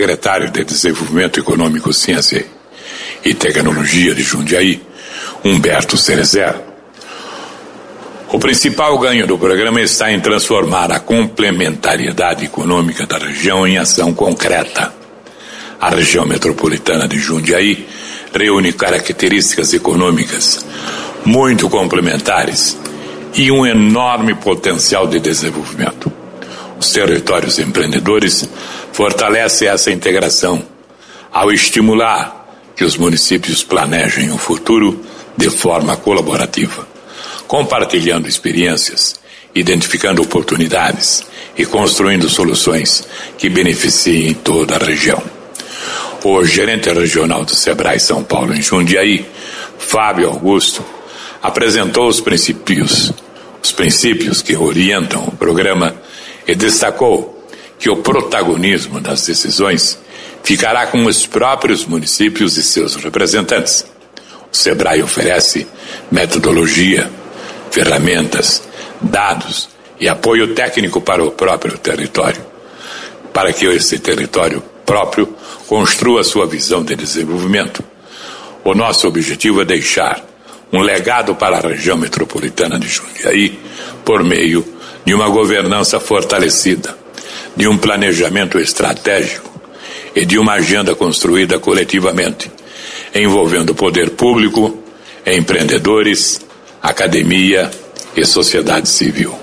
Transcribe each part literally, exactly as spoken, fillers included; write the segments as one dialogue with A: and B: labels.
A: secretário de Desenvolvimento Econômico, Ciência e Tecnologia de Jundiaí, Humberto Cerezer. O principal ganho do programa está em transformar a complementariedade econômica da região em ação concreta. A região metropolitana de Jundiaí reúne características econômicas muito complementares e um enorme potencial de desenvolvimento. Os territórios empreendedores fortalecem essa integração ao estimular que os municípios planejem o futuro de forma colaborativa, compartilhando experiências, identificando oportunidades e construindo soluções que beneficiem toda a região. O gerente regional do Sebrae São Paulo em Jundiaí, Fábio Augusto, apresentou os princípios, os princípios que orientam o programa e destacou que o protagonismo das decisões ficará com os próprios municípios e seus representantes. O Sebrae oferece metodologia, ferramentas, dados e apoio técnico para o próprio território, para que esse território próprio construa sua visão de desenvolvimento. O nosso objetivo é deixar um legado para a região metropolitana de Jundiaí por meio de uma governança fortalecida, de um planejamento estratégico e de uma agenda construída coletivamente, envolvendo o poder público, empreendedores, academia e sociedade civil.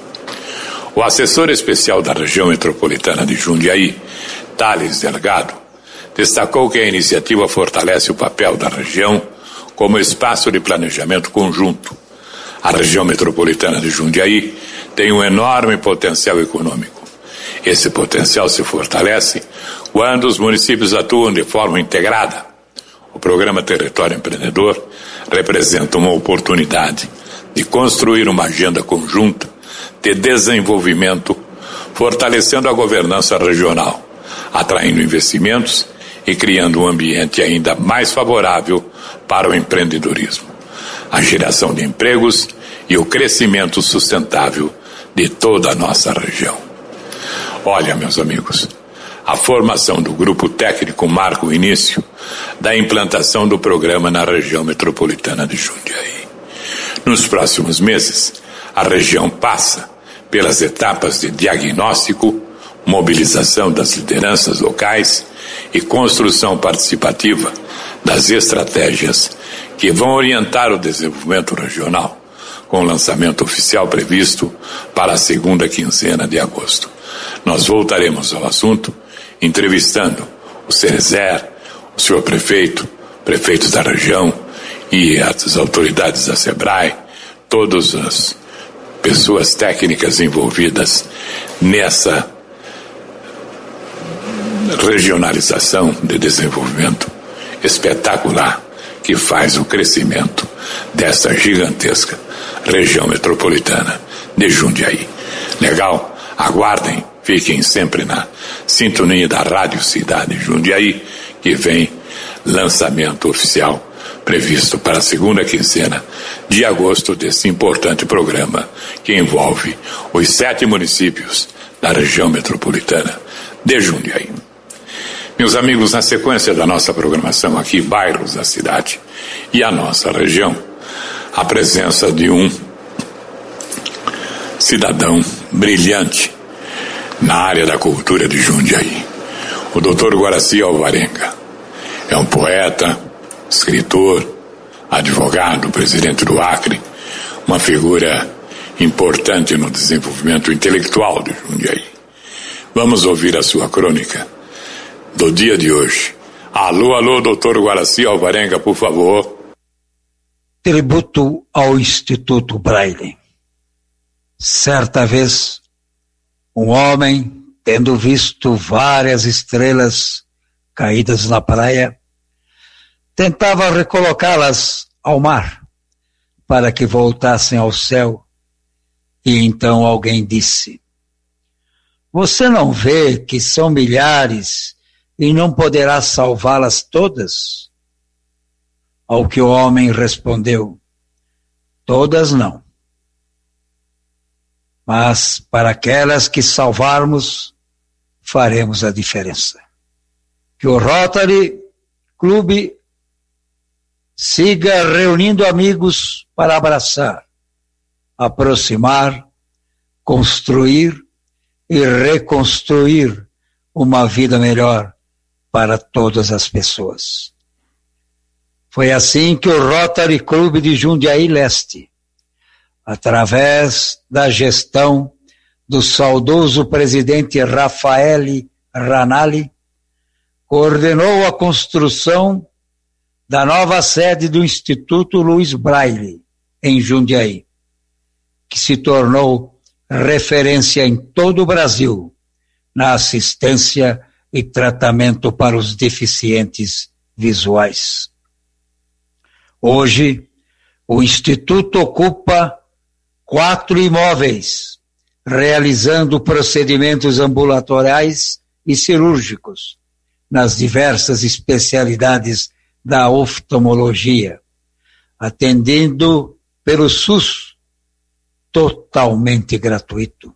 A: O assessor especial da região metropolitana de Jundiaí, Thales Delgado, destacou que a iniciativa fortalece o papel da região como espaço de planejamento conjunto. A região metropolitana de Jundiaí tem um enorme potencial econômico. Esse potencial se fortalece quando os municípios atuam de forma integrada. O programa Território Empreendedor representa uma oportunidade de construir uma agenda conjunta de desenvolvimento, fortalecendo a governança regional, atraindo investimentos e criando um ambiente ainda mais favorável para o empreendedorismo, a geração de empregos e o crescimento sustentável de toda a nossa região. Olha, meus amigos, a formação do grupo técnico marca o início da implantação do programa na região metropolitana de Jundiaí. Nos próximos meses, a região passa pelas etapas de diagnóstico, mobilização das lideranças locais e construção participativa das estratégias que vão orientar o desenvolvimento regional, com o lançamento oficial previsto para a segunda quinzena de agosto. Nós voltaremos ao assunto, entrevistando o Cerezer, o senhor prefeito, prefeitos da região e as autoridades da Sebrae, todas as pessoas técnicas envolvidas nessa regionalização de desenvolvimento espetacular que faz o crescimento dessa gigantesca região metropolitana de Jundiaí. Legal? Aguardem, fiquem sempre na sintonia da Rádio Cidade Jundiaí, que vem lançamento oficial previsto para a segunda quinzena de agosto desse importante programa que envolve os sete municípios da região metropolitana de Jundiaí. Meus amigos, na sequência da nossa programação aqui, bairros da cidade e a nossa região, a presença de um cidadão brilhante na área da cultura de Jundiaí, o doutor Guaraci Alvarenga. É um poeta, escritor, advogado, presidente do Acre, uma figura importante no desenvolvimento intelectual de Jundiaí. Vamos ouvir a sua crônica do dia de hoje. Alô, alô, doutor Guaraci Alvarenga, por favor.
B: Tributo ao Instituto Braille. Certa vez, um homem, tendo visto várias estrelas caídas na praia, tentava recolocá-las ao mar, para que voltassem ao céu. E então alguém disse: você não vê que são milhares e não poderá salvá-las todas? Ao que o homem respondeu: todas não. Mas para aquelas que salvarmos, faremos a diferença. que o Rotary Clube siga reunindo amigos para abraçar, aproximar, construir e reconstruir uma vida melhor para todas as pessoas. Foi assim que o Rotary Clube de Jundiaí Leste, através da gestão do saudoso presidente Rafael Ranalli, coordenou a construção da nova sede do Instituto Luiz Braille, em Jundiaí, que se tornou referência em todo o Brasil na assistência e tratamento para os deficientes visuais. Hoje, o Instituto ocupa quatro imóveis, realizando procedimentos ambulatoriais e cirúrgicos nas diversas especialidades da oftalmologia, atendendo pelo SUS, totalmente gratuito.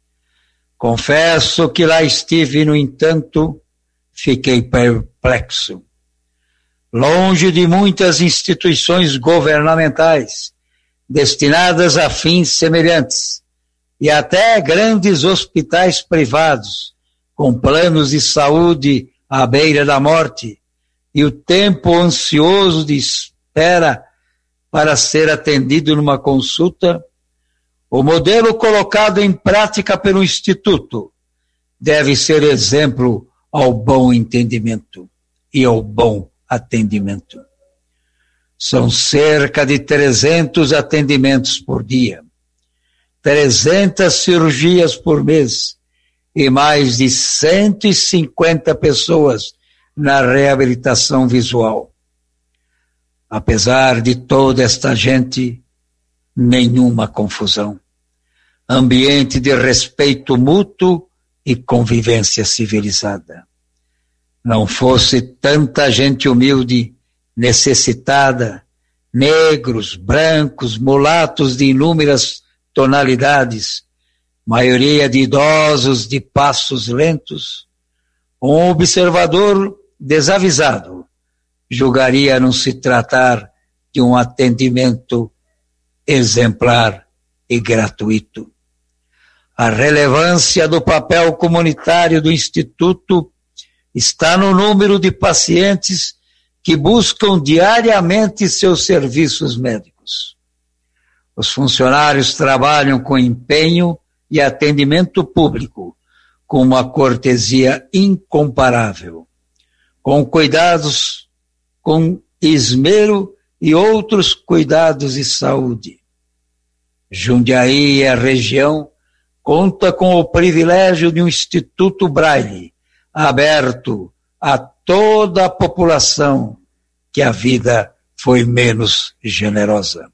B: Confesso que lá estive, no entanto, fiquei perplexo. Longe de muitas instituições governamentais destinadas a fins semelhantes e até grandes hospitais privados com planos de saúde à beira da morte e o tempo ansioso de espera para ser atendido numa consulta, o modelo colocado em prática pelo Instituto deve ser exemplo ao bom entendimento e ao bom atendimento. São cerca de trezentos atendimentos por dia, trezentas cirurgias por mês e mais de cento e cinquenta pessoas na reabilitação visual. Apesar de toda esta gente, nenhuma confusão. Ambiente de respeito mútuo e convivência civilizada. Não fosse tanta gente humilde, necessitada, negros, brancos, mulatos de inúmeras tonalidades, maioria de idosos de passos lentos, um observador desavisado julgaria não se tratar de um atendimento exemplar e gratuito. A relevância do papel comunitário do Instituto está no número de pacientes que buscam diariamente seus serviços médicos. Os funcionários trabalham com empenho e atendimento público, com uma cortesia incomparável, com cuidados, com esmero e outros cuidados de saúde. Jundiaí e a região conta com o privilégio de um Instituto Braille aberto a toda a população que a vida foi menos generosa.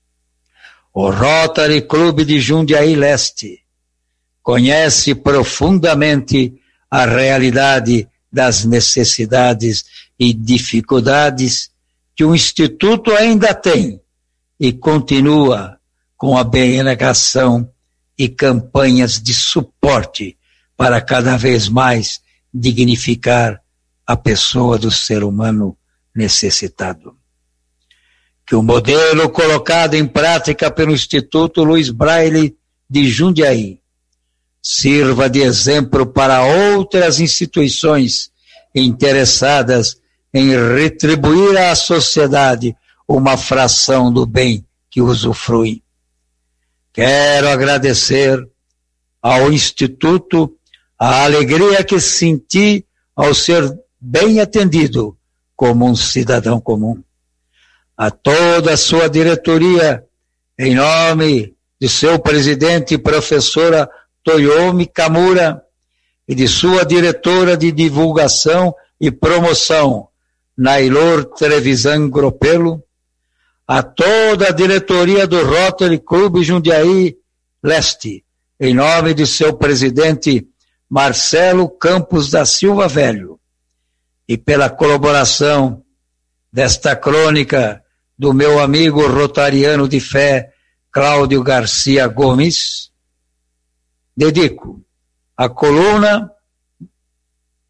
B: O Rotary Clube de Jundiaí Leste conhece profundamente a realidade das necessidades e dificuldades que o Instituto ainda tem e continua com a abnegação e campanhas de suporte para cada vez mais dignificar a pessoa do ser humano necessitado. Que o modelo colocado em prática pelo Instituto Luiz Braille de Jundiaí sirva de exemplo para outras instituições interessadas em retribuir à sociedade uma fração do bem que usufrui. Quero agradecer ao Instituto a alegria que senti ao ser bem atendido como um cidadão comum. A toda a sua diretoria, em nome de seu presidente, professora Toyomi Kamura, e de sua diretora de divulgação e promoção, Nailor Trevisan Gropelo, a toda a diretoria do Rotary Clube Jundiaí Leste, em nome de seu presidente Marcelo Campos da Silva Velho, e pela colaboração desta crônica do meu amigo rotariano de fé, Cláudio Garcia Gomes, dedico a coluna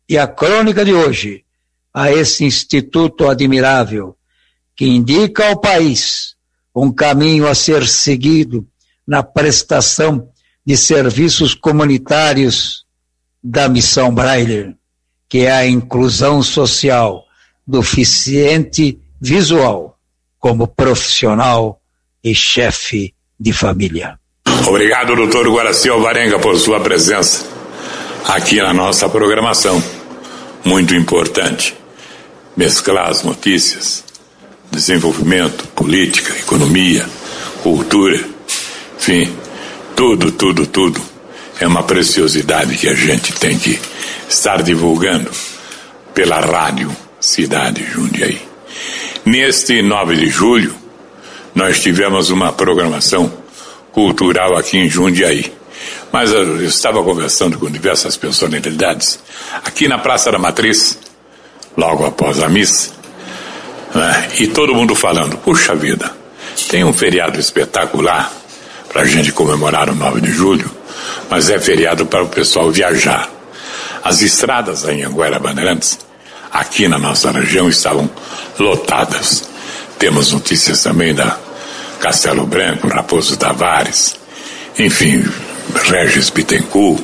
B: E a crônica de hoje, a esse instituto admirável, que indica ao país um caminho a ser seguido na prestação de serviços comunitários da Missão Braille, que é a inclusão social do deficiente visual como profissional e chefe de família.
A: Obrigado, doutor Guaraci Alvarenga, por sua presença aqui na nossa programação. Muito importante mesclar as notícias, desenvolvimento, política, economia, cultura, enfim, tudo, tudo, tudo é uma preciosidade que a gente tem que estar divulgando pela rádio Cidade Jundiaí. Neste nove de julho, nós tivemos uma programação cultural aqui em Jundiaí. Mas eu estava conversando com diversas personalidades aqui na Praça da Matriz, logo após a missa, né? E todo mundo falando, puxa vida, tem um feriado espetacular para a gente comemorar o nove de julho, mas é feriado para o pessoal viajar. As estradas em Anhanguera Bandeirantes, aqui na nossa região, estavam lotadas. Temos notícias também da Castelo Branco, Raposo Tavares, enfim, Regis Bittencourt,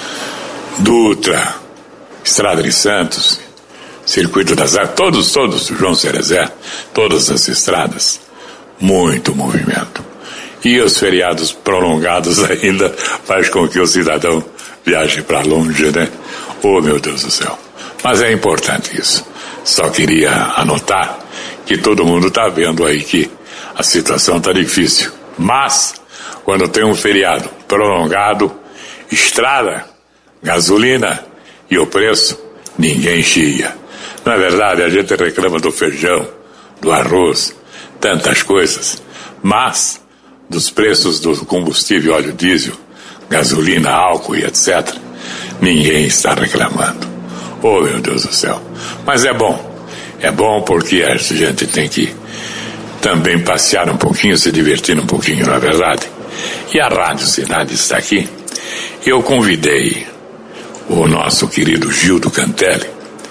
A: Dutra, Estrada de Santos, Circuito das Artes, todos, todos, João Cerezé, todas as estradas, muito movimento. E os feriados prolongados ainda faz com que o cidadão viaje para longe, né? Oh, meu Deus do céu. Mas é importante isso. Só queria anotar que todo mundo está vendo aí que a situação está difícil. Mas, quando tem um feriado prolongado, estrada, gasolina e o preço, ninguém chia. Não é verdade? A gente reclama do feijão, do arroz, tantas coisas. Mas, dos preços do combustível, óleo diesel, gasolina, álcool e etcétera, ninguém está reclamando. Oh, meu Deus do céu. Mas é bom. É bom porque a gente tem que também passear um pouquinho, se divertir um pouquinho, não é verdade? E a Rádio Cidade está aqui. Eu convidei o nosso querido Gildo Cantelli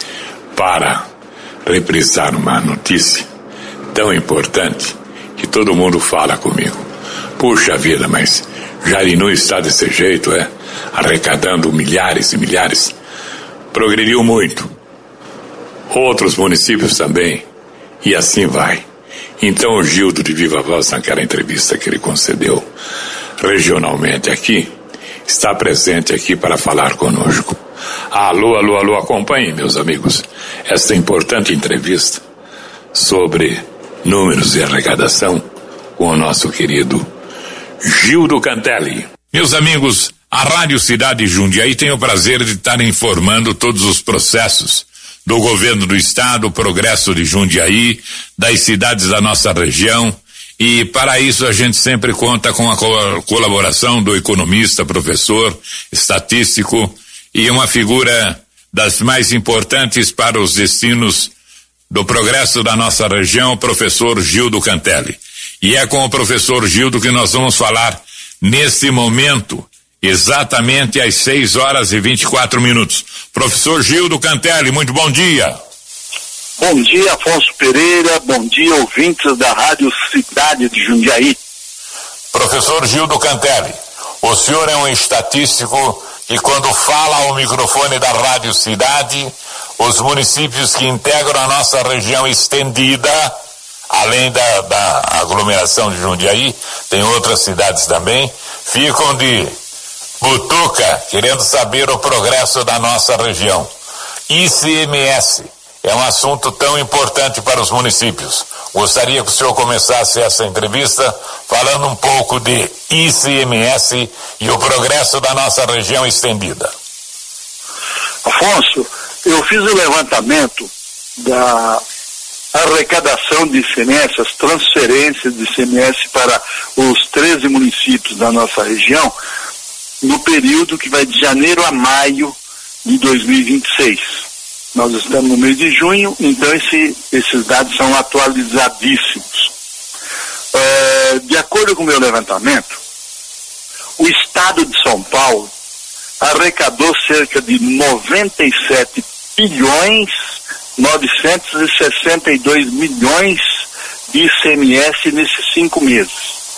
A: para reprisar uma notícia tão importante que todo mundo fala comigo. Puxa vida, mas Jarinu está desse jeito, é? Arrecadando milhares e milhares. Progrediu muito. Outros municípios também. E assim vai. Então o Gildo de Viva Voz, naquela entrevista que ele concedeu regionalmente aqui, está presente aqui para falar conosco. Alô, alô, alô, acompanhem, meus amigos, esta importante entrevista sobre números e arrecadação com o nosso querido Gildo Cantelli. Meus amigos, a Rádio Cidade Jundiaí tem o prazer de estar informando todos os processos do governo do estado, o progresso de Jundiaí, das cidades da nossa região, e para isso a gente sempre conta com a co- colaboração do economista, professor, estatístico e uma figura das mais importantes para os destinos do progresso da nossa região, o professor Gildo Cantelli. E é com o professor Gildo que nós vamos falar neste momento, exatamente às seis horas e vinte e quatro minutos. Professor Gildo Cantelli, muito bom dia.
C: Bom dia, Afonso Pereira, bom dia, ouvintes da Rádio Cidade de Jundiaí.
A: Professor Gildo Cantelli, o senhor é um estatístico que quando fala ao microfone da Rádio Cidade, os municípios que integram a nossa região estendida, além da, da aglomeração de Jundiaí, tem outras cidades também, ficam de butuca, querendo saber o progresso da nossa região. I C M S é um assunto tão importante para os municípios. Gostaria que o senhor começasse essa entrevista falando um pouco de I C M S e o progresso da nossa região estendida.
C: Afonso, eu fiz o levantamento da arrecadação de I C M S, as transferências de I C M S para os treze municípios da nossa região, no período que vai de janeiro a maio de dois mil e vinte e seis. Nós estamos no mês de junho, então esse, esses dados são atualizadíssimos. É, de acordo com o meu levantamento, o estado de São Paulo arrecadou cerca de noventa e sete bilhões novecentos e sessenta e dois milhões de I C M S nesses cinco meses.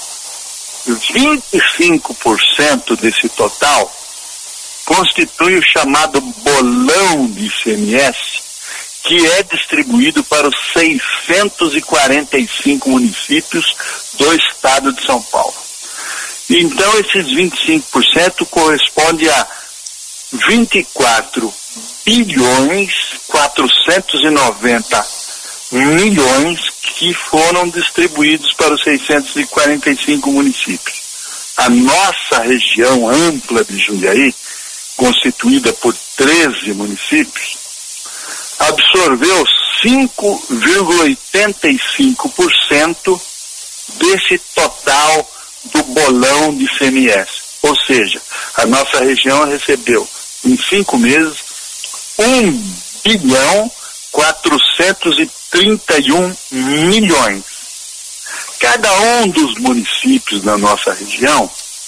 C: vinte e cinco por cento desse total constitui o chamado bolão de I C M S, que é distribuído para os seiscentos e quarenta e cinco municípios do estado de São Paulo. Então, esses vinte e cinco por cento corresponde a vinte e quatro bilhões quatrocentos e noventa milhões que foram distribuídos para os seiscentos e quarenta e cinco municípios. A nossa região ampla de Jundiaí, constituída por treze municípios, absorveu cinco vírgula oitenta e cinco por cento desse total do bolão de I C M S. Ou seja, a nossa região recebeu em cinco meses um bilhão quatrocentos e trinta e um milhões. Cada um dos municípios da nossa região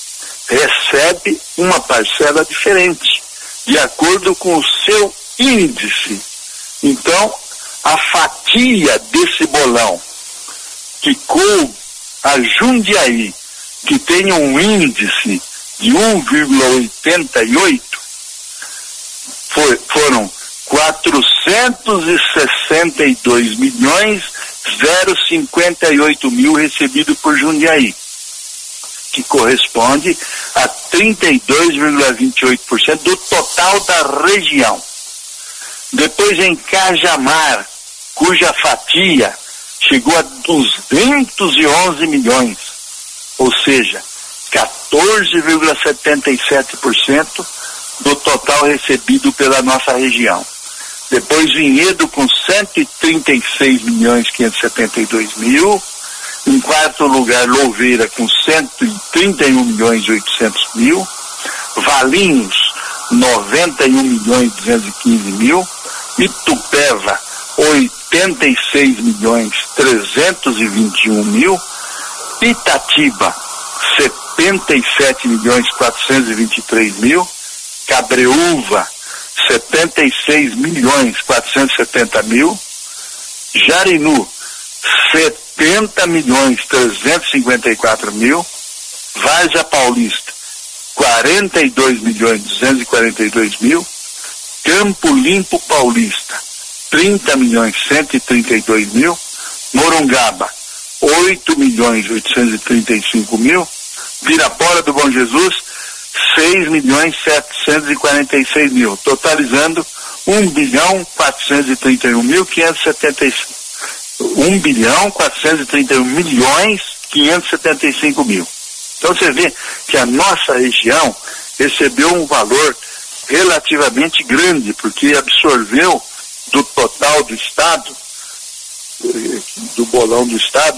C: recebe uma parcela diferente, de acordo com o seu índice. Então, a fatia desse bolão que coube a Jundiaí, que tem um índice de um vírgula oitenta e oito, for, foram quatrocentos e sessenta e dois milhões zero vírgula cinquenta e oito mil recebido por Jundiaí, que corresponde a trinta e dois vírgula vinte e oito por cento do total da região. Depois, em Cajamar, cuja fatia chegou a duzentos e onze milhões, ou seja, quatorze vírgula setenta e sete por cento do total recebido pela nossa região. Depois, Vinhedo com cento e trinta e seis milhões quinhentos e setenta e dois mil. Em quarto lugar, Louveira com cento e trinta e um milhões e oitocentos mil. Valinhos, noventa e um milhões e duzentos e quinze mil. Itupeva, oitenta e seis milhões trezentos e vinte e um mil. Itatiba, setenta e sete milhões quatrocentos e vinte e três mil. Cabreúva, setenta e seis milhões quatrocentos e setenta mil. Jarinu, setenta milhões trezentos e cinquenta e quatro mil. Várzea Paulista, quarenta e dois milhões duzentos e quarenta e dois mil. Campo Limpo Paulista, trinta milhões cento e trinta e dois mil. Morungaba, oito milhões oitocentos e trinta e cinco mil. Pirapora do Bom Jesus, seis milhões setecentos e quarenta e seis mil, totalizando um bilhão quatrocentos e trinta e um mil quinhentos e setenta e cinco. um bilhão quatrocentos e trinta e um milhões quinhentos e setenta e cinco mil. Então você vê que a nossa região recebeu um valor relativamente grande, porque absorveu do total do estado, do bolão do estado,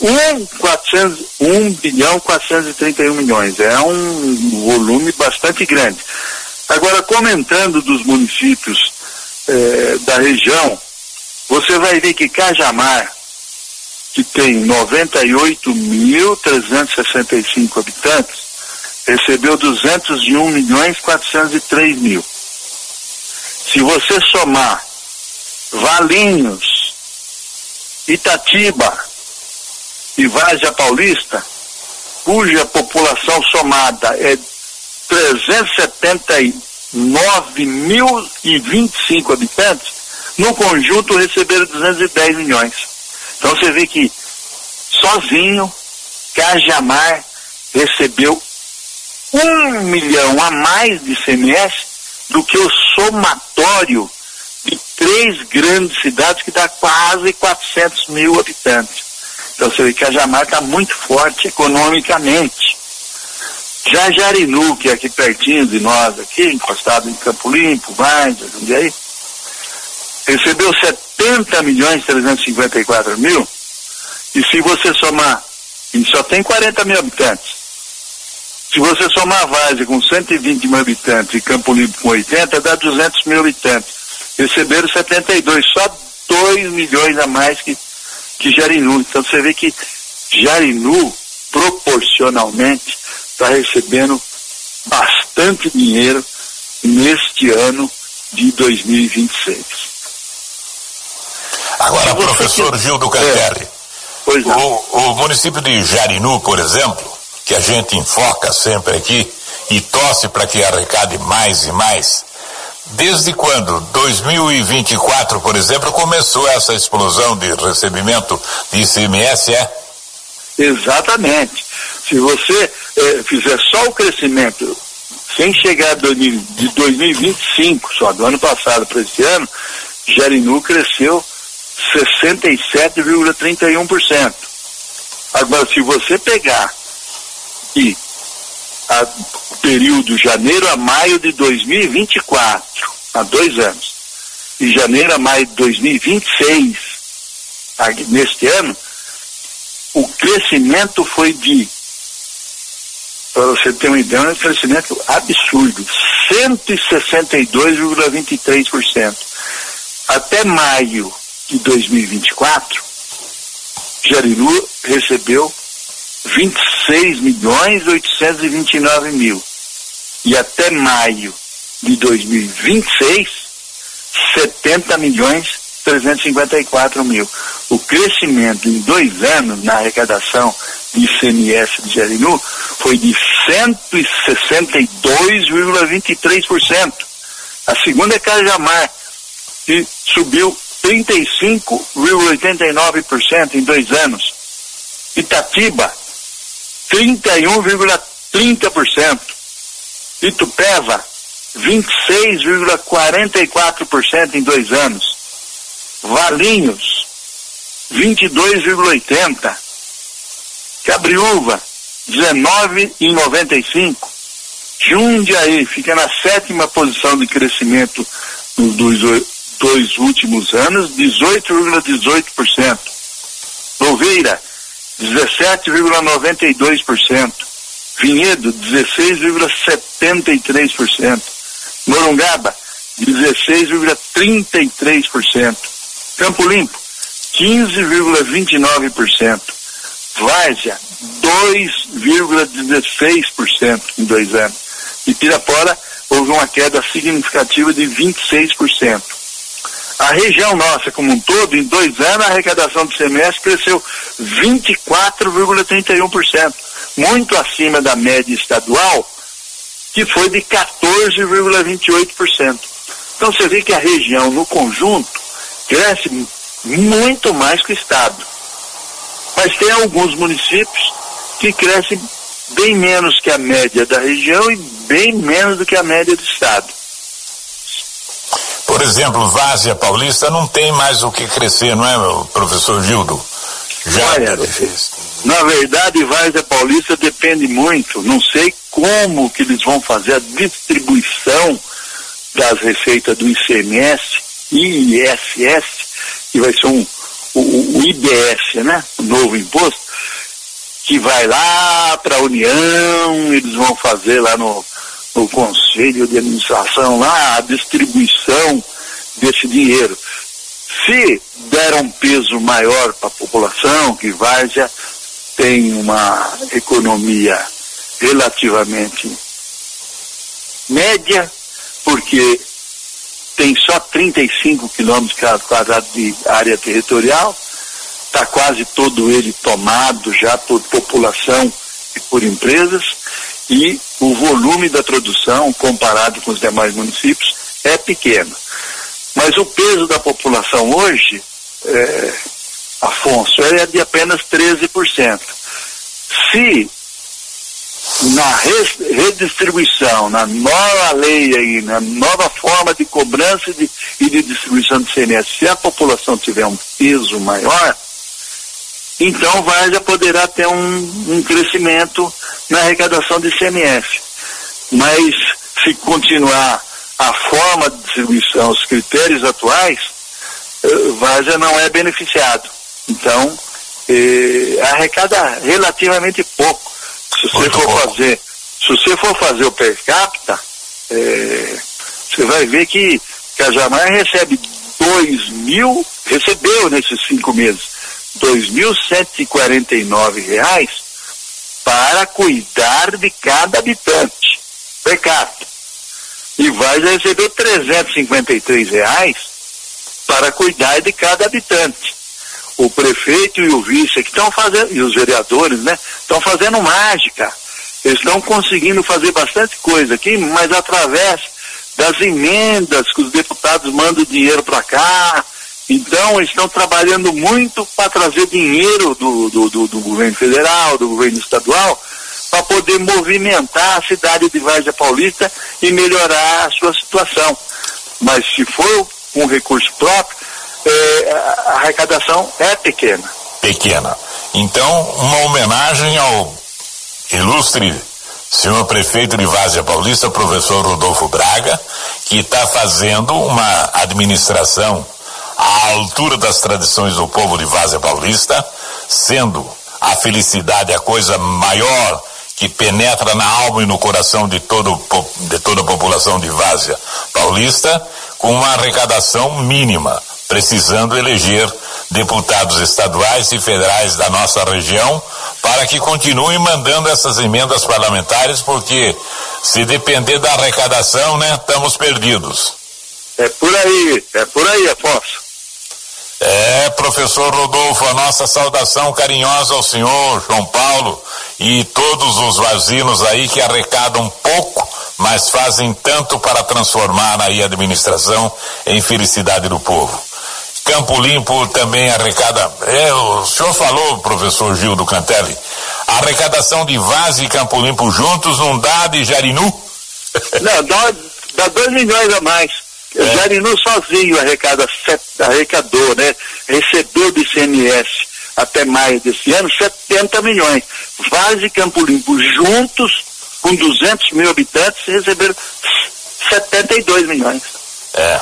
C: um bilhão quatrocentos e trinta e um milhões. É um volume bastante grande. Agora, comentando dos municípios eh, da região, você vai ver que Cajamar, que tem noventa e oito mil trezentos e sessenta e cinco habitantes, recebeu duzentos e um milhões quatrocentos e três mil. Se você somar Valinhos, Itatiba e Várzea Paulista, cuja população somada é trezentos e setenta e nove mil e vinte e cinco habitantes, no conjunto receberam duzentos e dez milhões. Então você vê que sozinho Cajamar recebeu um milhão a mais de I C M S do que o somatório de três grandes cidades, que dá quase quatrocentos mil habitantes. Então você vê que Cajamar está muito forte economicamente. Já Jarinu, que é aqui pertinho de nós, aqui, encostado em Campo Limpo, Várzea, Jundiaí, recebeu setenta milhões trezentos e cinquenta e quatro mil, e se você somar, e só tem quarenta mil habitantes, se você somar a Várzea com cento e vinte mil habitantes e Campo Limpo com oitenta, dá duzentos mil habitantes. Receberam setenta e dois, só dois milhões a mais que, que Jarinu. Então você vê que Jarinu, proporcionalmente, está recebendo bastante dinheiro neste ano de dois mil e vinte e seis.
A: Agora, professor Gildo Cantelli, é.
C: Pois não.
A: O, o município de Jarinu, por exemplo, que a gente enfoca sempre aqui e torce para que arrecade mais e mais, desde quando? dois mil e vinte e quatro, por exemplo, começou essa explosão de recebimento de I C M S, é?
C: Exatamente. Se você eh, fizer só o crescimento, sem chegar de dois mil e vinte e cinco, só do ano passado para esse ano, Jarinu cresceu sessenta e sete vírgula trinta e um por cento. Agora, se você pegar e a, o período janeiro a maio de dois mil e vinte e quatro, há dois anos, e janeiro a maio de dois mil e vinte e seis, neste ano, o crescimento foi de, para você ter uma ideia, um crescimento absurdo, cento e sessenta e dois vírgula vinte e três por cento. Até maio de dois mil e vinte e quatro, Jarinu recebeu vinte e seis milhões oitocentos e vinte e nove mil. E até maio de dois mil e vinte e seis, setenta milhões trezentos e cinquenta e quatro mil. O crescimento em dois anos na arrecadação de I C M S de Jarinu foi de cento e sessenta e dois vírgula vinte e três por cento. A segunda é Cajamar, que subiu trinta e cinco vírgula oitenta e nove por cento em dois anos. Itatiba, trinta e um vírgula trinta por cento. Itupeva, vinte e seis vírgula quarenta e quatro por cento em dois anos. Valinhos, vinte e dois vírgula oitenta por cento. Cabriúva, dezenove vírgula noventa e cinco por cento. Jundiaí fica na sétima posição de crescimento nos dois, dois últimos anos, dezoito vírgula dezoito por cento. Louveira, dezessete vírgula noventa e dois por cento. Vinhedo, dezesseis vírgula setenta e três por cento. Morungaba, dezesseis vírgula trinta e três por cento. Campo Limpo, quinze vírgula vinte e nove por cento. Várzea, dois vírgula dezesseis por cento em dois anos. E Pirapora, houve uma queda significativa de vinte e seis por cento. A região nossa como um todo, em dois anos, a arrecadação do I C M S cresceu vinte e quatro vírgula trinta e um por cento, muito acima da média estadual, que foi de quatorze vírgula vinte e oito por cento. Então você vê que a região, no conjunto, cresce muito mais que o Estado. Mas tem alguns municípios que crescem bem menos que a média da região e bem menos do que a média do Estado.
A: Por exemplo, Várzea Paulista não tem mais o que crescer, não é, meu professor Gildo? Já
C: Olha, na verdade, Várzea Paulista depende muito, não sei como que eles vão fazer a distribuição das receitas do I C M S e I S S, que vai ser um, o, o I B S, né? O novo imposto, que vai lá para a União, eles vão fazer lá no, no Conselho de Administração, lá a distribuição desse dinheiro. Se der um peso maior para a população, que Várzea tem uma economia relativamente média, porque tem só trinta e cinco quilômetros quadrados de área territorial, está quase todo ele tomado já por população e por empresas, e o volume da produção, comparado com os demais municípios, é pequeno. Mas o peso da população hoje, é, Afonso, é de apenas treze por cento. Se na redistribuição, na nova lei aí, na nova forma de cobrança e de, e de distribuição do I C M S, se a população tiver um peso maior, então Várzea poderá ter um, um crescimento na arrecadação de I C M S. Mas se continuar a forma de distribuição, os critérios atuais, Várzea não é beneficiado. Então, eh, arrecada relativamente pouco. Se você Muito for pouco. fazer, se você for fazer o per capita, eh, você vai ver que Cajamar recebe dois mil, recebeu nesses cinco meses, dois mil cento e quarenta e nove reais para cuidar de cada habitante, per capita. E Várzea recebeu trezentos e cinquenta e três reais para cuidar de cada habitante. O prefeito e o vice que estão fazendo, e os vereadores, né, estão fazendo mágica. Eles estão conseguindo fazer bastante coisa aqui, mas através das emendas que os deputados mandam dinheiro para cá. Então, eles estão trabalhando muito para trazer dinheiro do, do, do, do governo federal, do governo estadual, para poder movimentar a cidade de Várzea Paulista e melhorar a sua situação. Mas se for com recurso próprio, é, a arrecadação é pequena.
A: Pequena. Então, uma homenagem ao ilustre senhor prefeito de Várzea Paulista, professor Rodolfo Braga, que está fazendo uma administração à altura das tradições do povo de Várzea Paulista, sendo a felicidade a coisa maior que penetra na alma e no coração de, todo, de toda a população de Várzea Paulista, com uma arrecadação mínima, precisando eleger deputados estaduais e federais da nossa região para que continuem mandando essas emendas parlamentares, porque se depender da arrecadação, né, estamos perdidos.
C: É por aí, é por aí, Afonso.
A: É, professor Rodolfo, a nossa saudação carinhosa ao senhor, João Paulo, e todos os vazinos aí que arrecadam pouco, mas fazem tanto para transformar aí a administração em felicidade do povo. Campo Limpo também arrecada, é, o senhor falou, professor Gildo Cantelli, a arrecadação de Várzea e Campo Limpo juntos não dá de Jarinu?
C: Não, dá, dá dois milhões a mais. É. O Jarinu sozinho arrecada, arrecadou, né? Recebeu do I C M S até maio desse ano setenta milhões. Várzea e Campo Limpo juntos, com duzentos mil habitantes, receberam setenta e dois milhões.
A: É.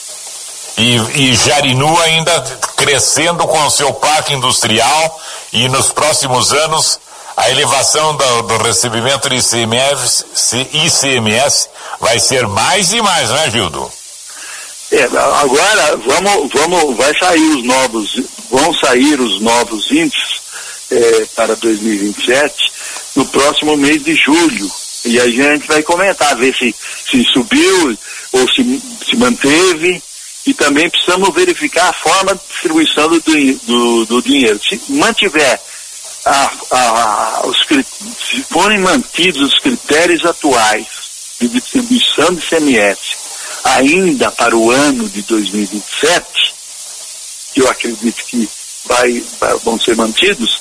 A: E, e Jarinu ainda crescendo com o seu parque industrial, e nos próximos anos a elevação do, do recebimento de I C M S, I C M S vai ser mais e mais, né, Gildo?
C: É, agora vamos, vamos, vai sair os novos, vão sair os novos índices é, para dois mil e vinte e sete no próximo mês de julho. E a gente vai comentar, ver se, se subiu ou se, se manteve. E também precisamos verificar a forma de distribuição do, do, do dinheiro. Se mantiver, a, a, os, se forem mantidos os critérios atuais de distribuição de I C M S ainda para o ano de dois mil e vinte e sete, que eu acredito que vai, vão ser mantidos,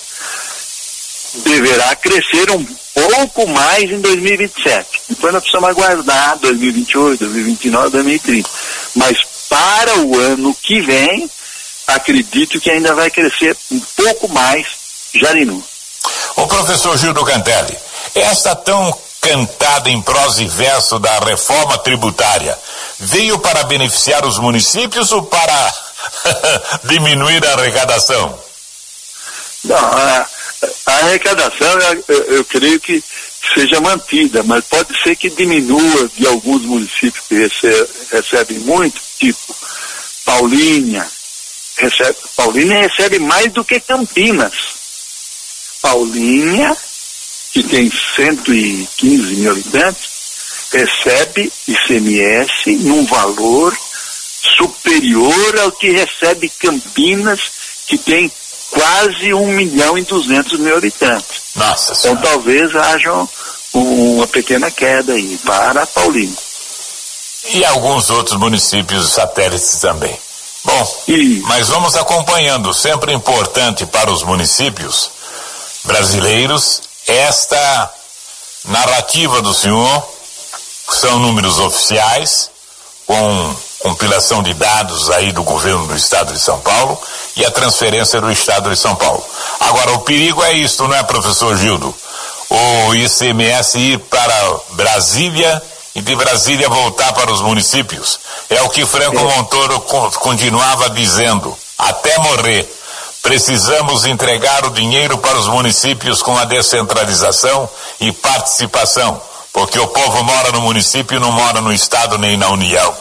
C: deverá crescer um pouco mais em dois mil e vinte e sete. Depois nós precisamos aguardar dois mil e vinte e oito, dois mil e vinte e nove, dois mil e trinta. Mas para o ano que vem, acredito que ainda vai crescer um pouco mais Jarinu.
A: O professor Gildo Cantelli, esta tão cantada em prosa e verso da reforma tributária veio para beneficiar os municípios ou para diminuir a arrecadação?
C: Não, a, a arrecadação eu, eu creio que seja mantida, mas pode ser que diminua de alguns municípios que recebe, recebem muito, tipo Paulínia, recebe, Paulínia recebe mais do que Campinas. Paulínia, que tem cento e quinze mil habitantes, recebe I C M S num valor superior ao que recebe Campinas, que tem quase um milhão e duzentos mil habitantes.
A: Nossa
C: então
A: senhora.
C: Talvez haja um, uma pequena queda aí para Paulínia.
A: E alguns outros municípios satélites também. Bom, e... mas vamos acompanhando, sempre importante para os municípios brasileiros, esta narrativa do senhor, que são números oficiais, com compilação de dados aí do governo do estado de São Paulo e a transferência do estado de São Paulo. Agora, o perigo é isto, não é, professor Gildo? O I C M S ir para Brasília e de Brasília voltar para os municípios. É o que Franco Montoro continuava dizendo, até morrer. Precisamos entregar o dinheiro para os municípios com a descentralização e participação, porque o povo mora no município e não mora no estado nem na União.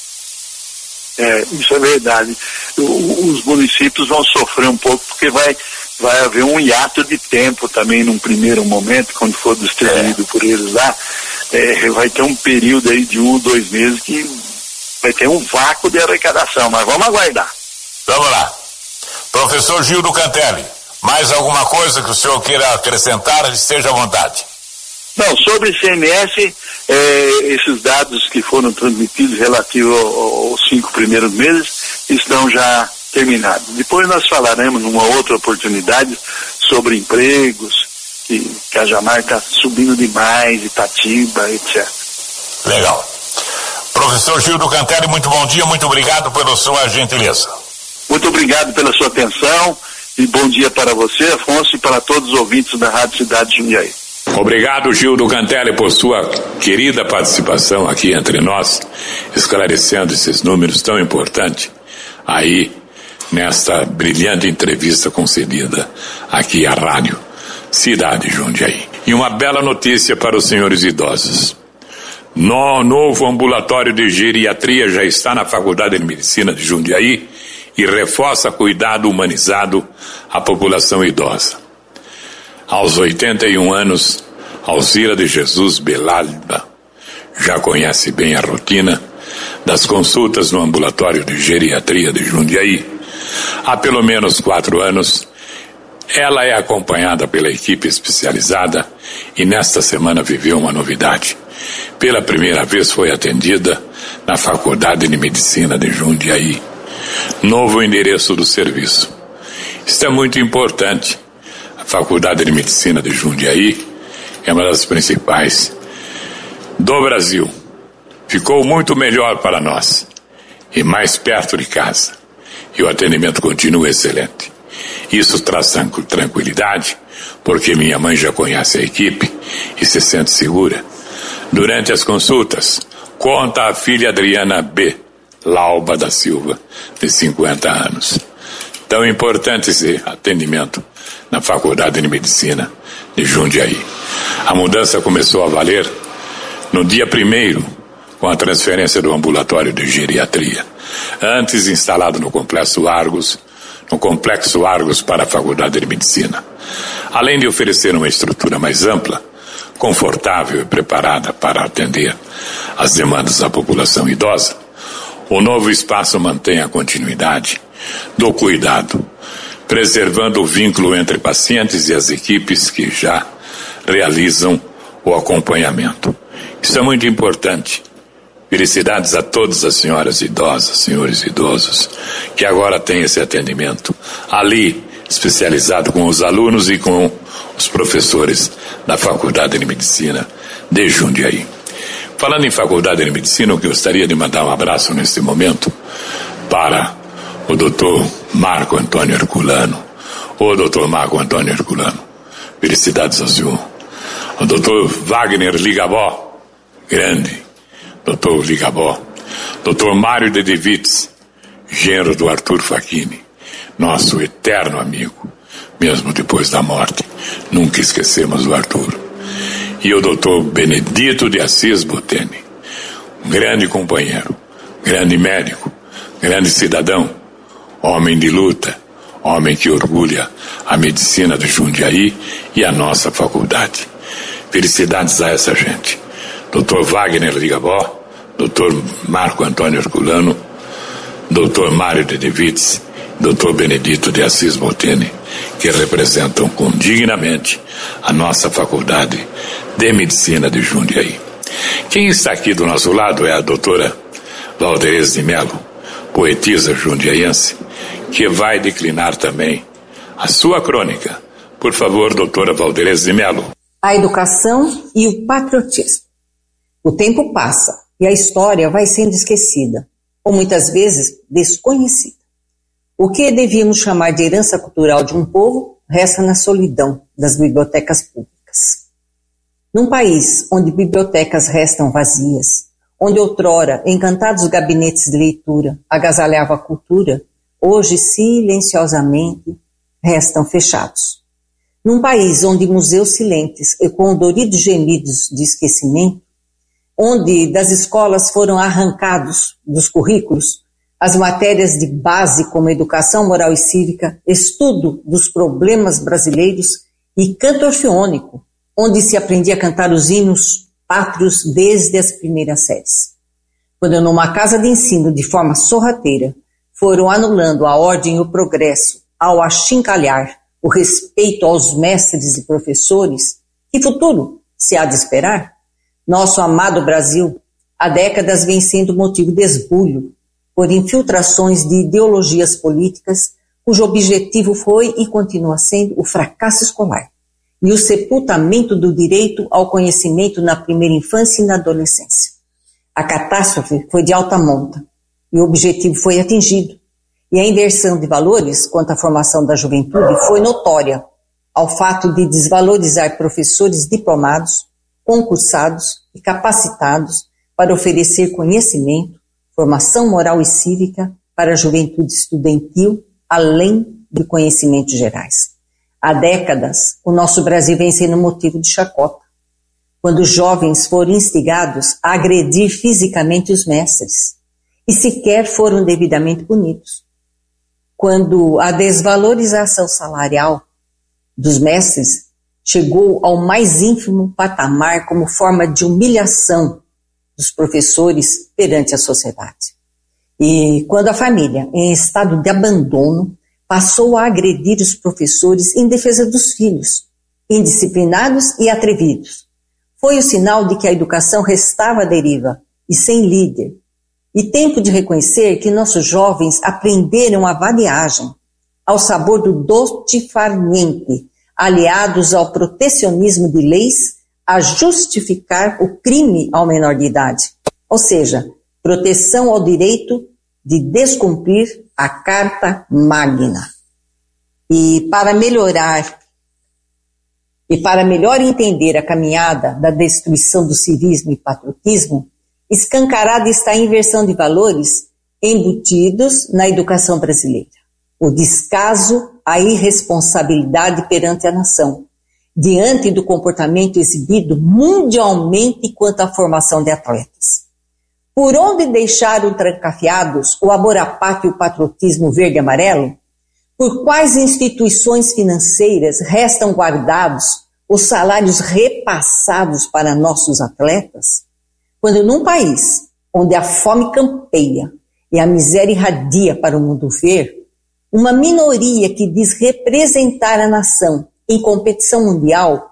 C: É, isso é verdade. O, os municípios vão sofrer um pouco, porque vai, vai haver um hiato de tempo também num primeiro momento, quando for distribuído é. por eles lá. é, vai ter um período aí de um, dois meses que vai ter um vácuo de arrecadação, mas vamos aguardar.
A: Vamos lá. Professor Gildo Cantelli, mais alguma coisa que o senhor queira acrescentar? Esteja à vontade.
C: Não, sobre I C M S, é, esses dados que foram transmitidos relativos aos cinco primeiros meses estão já terminados. Depois nós falaremos numa outra oportunidade sobre empregos, que Cajamar está subindo demais, Itatiba, etcétera.
A: Legal. Professor Gildo Cantelli, muito bom dia, muito obrigado pela sua gentileza.
C: Muito obrigado pela sua atenção e bom dia para você, Afonso, e para todos os ouvintes da Rádio Cidade de Jundiaí.
A: Obrigado, Gildo Cantelli, por sua querida participação aqui entre nós, esclarecendo esses números tão importantes aí nesta brilhante entrevista concedida aqui à Rádio Cidade de Jundiaí. E uma bela notícia para os senhores idosos. No novo ambulatório de geriatria já está na Faculdade de Medicina de Jundiaí e reforça cuidado humanizado à população idosa. Aos oitenta e um anos, Alzira de Jesus Belalba já conhece bem a rotina das consultas no ambulatório de geriatria de Jundiaí. Há pelo menos quatro anos, ela é acompanhada pela equipe especializada e nesta semana viveu uma novidade. Pela primeira vez foi atendida na Faculdade de Medicina de Jundiaí. Novo endereço do serviço. Isso é muito importante. A Faculdade de Medicina de Jundiaí é uma das principais do Brasil. Ficou muito melhor para nós e mais perto de casa. E o atendimento continua excelente. Isso traz tranquilidade, porque minha mãe já conhece a equipe e se sente segura. Durante as consultas, conta a filha Adriana B. Lauba da Silva, de cinquenta anos. Tão importante esse atendimento na Faculdade de Medicina de Jundiaí. A mudança começou a valer no dia primeiro, com a transferência do ambulatório de geriatria, antes instalado no Complexo Argos, no Complexo Argos para a Faculdade de Medicina. Além de oferecer uma estrutura mais ampla, confortável e preparada para atender as demandas da população idosa, o novo espaço mantém a continuidade do cuidado, preservando o vínculo entre pacientes e as equipes que já realizam o acompanhamento. Isso é muito importante. Felicidades a todas as senhoras idosas, senhores idosos, que agora têm esse atendimento ali, especializado com os alunos e com os professores da Faculdade de Medicina de Jundiaí. Falando em Faculdade de Medicina, eu gostaria de mandar um abraço neste momento para o doutor Marco Antônio Herculano. O doutor Marco Antônio Herculano, felicidades ao senhor. O doutor Wagner Ligabó, grande, doutor Ligabó. Doutor Mário de Devitz, genro do Arthur Facchini, nosso eterno amigo, mesmo depois da morte. Nunca esquecemos do Arthur. E o doutor Benedito de Assis Boteni, um grande companheiro, grande médico, grande cidadão, homem de luta, homem que orgulha a medicina de Jundiaí e a nossa faculdade. Felicidades a essa gente. doutor Wagner Ligabó, doutor Marco Antônio Herculano, doutor Mário de Devitz, doutor Benedito de Assis Boteni, que representam condignamente a nossa faculdade de medicina de Jundiaí. Quem está aqui do nosso lado é a doutora Valderez de Melo, poetisa jundiaiense, que vai declinar também a sua crônica. Por favor, doutora Valderez de Melo.
D: A educação e o patriotismo. O tempo passa e a história vai sendo esquecida, ou muitas vezes desconhecida. O que devíamos chamar de herança cultural de um povo resta na solidão das bibliotecas públicas. Num país onde bibliotecas restam vazias, onde outrora encantados gabinetes de leitura agasalhavam a cultura, hoje silenciosamente restam fechados. Num país onde museus silentes ecoam doridos gemidos de esquecimento, onde das escolas foram arrancados dos currículos as matérias de base como educação moral e cívica, estudo dos problemas brasileiros e canto orfeônico, onde se aprendia a cantar os hinos pátrios desde as primeiras séries. Quando numa casa de ensino, de forma sorrateira, foram anulando a ordem e o progresso ao achincalhar o respeito aos mestres e professores, que futuro se há de esperar? Nosso amado Brasil, há décadas vem sendo motivo de esbulho por infiltrações de ideologias políticas cujo objetivo foi e continua sendo o fracasso escolar e o sepultamento do direito ao conhecimento na primeira infância e na adolescência. A catástrofe foi de alta monta e o objetivo foi atingido, e a inversão de valores quanto à formação da juventude foi notória ao fato de desvalorizar professores diplomados, concursados e capacitados para oferecer conhecimento, formação moral e cívica para a juventude estudantil, além de conhecimentos gerais. Há décadas, o nosso Brasil vem sendo motivo de chacota, quando os jovens foram instigados a agredir fisicamente os mestres e sequer foram devidamente punidos. Quando a desvalorização salarial dos mestres chegou ao mais ínfimo patamar como forma de humilhação dos professores perante a sociedade. E quando a família, em estado de abandono, passou a agredir os professores em defesa dos filhos, indisciplinados e atrevidos. Foi o sinal de que a educação restava à deriva e sem líder. E tempo de reconhecer que nossos jovens aprenderam a vadiagem, ao sabor do doce farniente, aliados ao protecionismo de leis a justificar o crime ao menor de idade, ou seja, proteção ao direito de descumprir a Carta Magna. E para melhorar, e para melhor entender a caminhada da destruição do civismo e patriotismo, escancarada está a inversão de valores embutidos na educação brasileira. O descaso, a irresponsabilidade perante a nação, diante do comportamento exibido mundialmente quanto à formação de atletas. Por onde deixaram trancafiados o amor à pátria e o patriotismo verde e amarelo? Por quais instituições financeiras restam guardados os salários repassados para nossos atletas? Quando num país onde a fome campeia e a miséria irradia para o mundo ver, uma minoria que diz representar a nação em competição mundial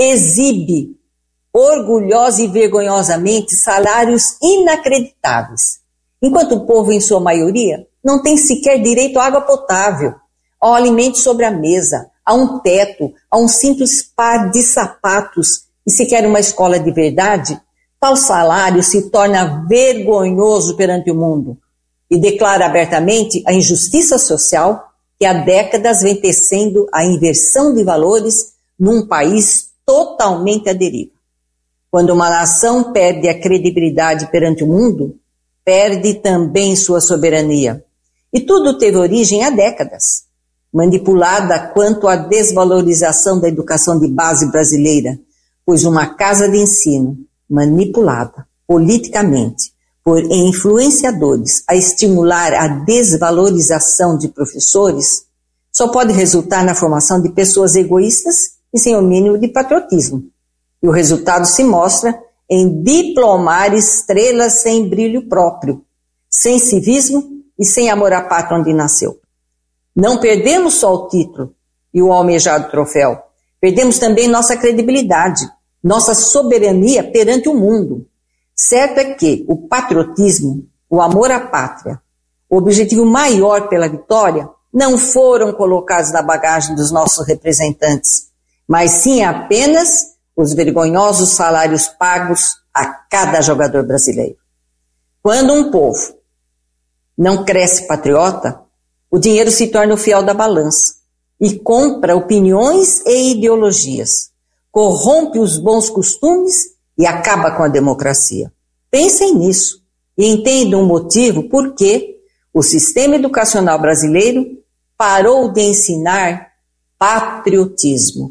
D: exibe orgulhosa e vergonhosamente salários inacreditáveis, enquanto o povo, em sua maioria, não tem sequer direito à água potável, ao alimento sobre a mesa, a um teto, a um simples par de sapatos e sequer uma escola de verdade. Tal salário se torna vergonhoso perante o mundo e declara abertamente a injustiça social que há décadas vem tecendo a inversão de valores num país totalmente à deriva. Quando uma nação perde a credibilidade perante o mundo, perde também sua soberania. E tudo teve origem há décadas, manipulada quanto à desvalorização da educação de base brasileira, pois uma casa de ensino manipulada politicamente por influenciadores a estimular a desvalorização de professores só pode resultar na formação de pessoas egoístas e sem o mínimo de patriotismo. E o resultado se mostra em diplomar estrelas sem brilho próprio, sem civismo e sem amor à pátria onde nasceu. Não perdemos só o título e o almejado troféu, perdemos também nossa credibilidade, nossa soberania perante o mundo. Certo é que o patriotismo, o amor à pátria, o objetivo maior pela vitória, não foram colocados na bagagem dos nossos representantes, mas sim apenas os vergonhosos salários pagos a cada jogador brasileiro. Quando um povo não cresce patriota, o dinheiro se torna o fiel da balança e compra opiniões e ideologias, corrompe os bons costumes e acaba com a democracia. Pensem nisso e entendam o motivo por que o sistema educacional brasileiro parou de ensinar patriotismo.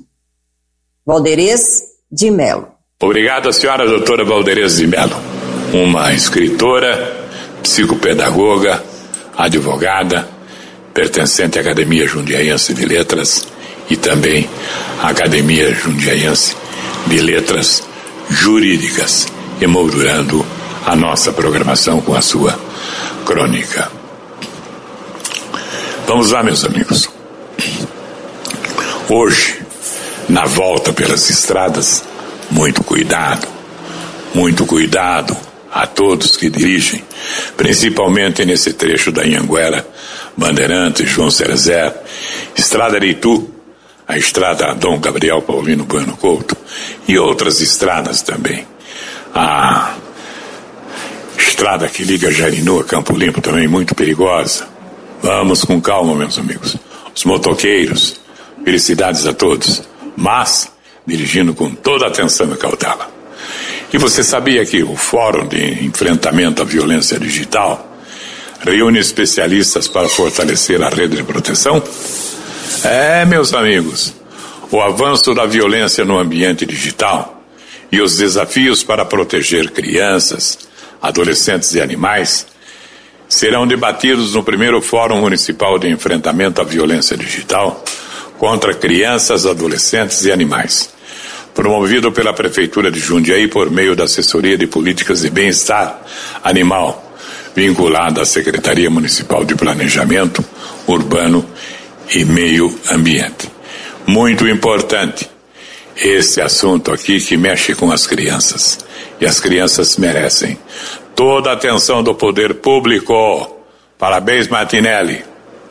D: Valderez de Mello.
A: Obrigado, senhora doutora Valderez de Mello, uma escritora, psicopedagoga, advogada, pertencente à Academia Jundiaiense de Letras e também à Academia Jundiaiense de Letras jurídicas, emoldurando a nossa programação com a sua crônica. Vamos lá, meus amigos. Hoje, na volta pelas estradas, muito cuidado, muito cuidado a todos que dirigem, principalmente nesse trecho da Anhanguera, Bandeirantes, João Cerezer, Estrada Aritu, a estrada Dom Gabriel Paulino Bueno Couto e outras estradas também. A estrada que liga Jarinu a Campo Limpo também muito perigosa. Vamos com calma, meus amigos. Os motoqueiros, felicidades a todos, mas dirigindo com toda a atenção e cautela. E você sabia que o Fórum de Enfrentamento à Violência Digital reúne especialistas para fortalecer a rede de proteção? É, meus amigos, o avanço da violência no ambiente digital e os desafios para proteger crianças, adolescentes e animais serão debatidos no primeiro Fórum Municipal de Enfrentamento à Violência Digital contra crianças, adolescentes e animais, promovido pela Prefeitura de Jundiaí por meio da Assessoria de Políticas de Bem-Estar Animal, vinculada à Secretaria Municipal de Planejamento Urbano e Meio Ambiente. Muito importante esse assunto aqui que mexe com as crianças. E as crianças merecem toda a atenção do poder público. Parabéns, Martinelli.